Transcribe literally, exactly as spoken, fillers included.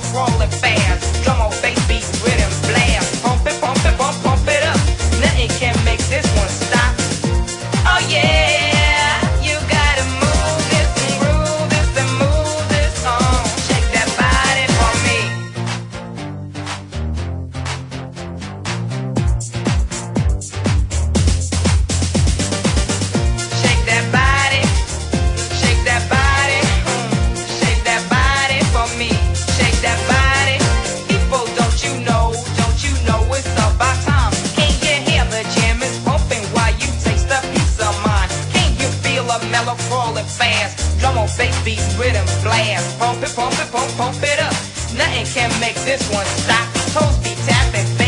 crawling fast. Drum on bass beat, rhythm blast. Pump it, pump it, pump, pump it up. Nothing can make this one stop. Oh yeah, you gotta move this and groove this and move this on. Shake that body for me. Shake that body, shake that body, mm. Shake that body for me. Shake that body. People, don't you know, don't you know it's about time? Can you hear the jam is pumping while you taste a piece of mine? Can you feel a mellow crawling fast? Drum on bass beat, rhythm blast. Pump it, pump it, pump, pump it up. Nothing can make this one stop. Toes be tapping.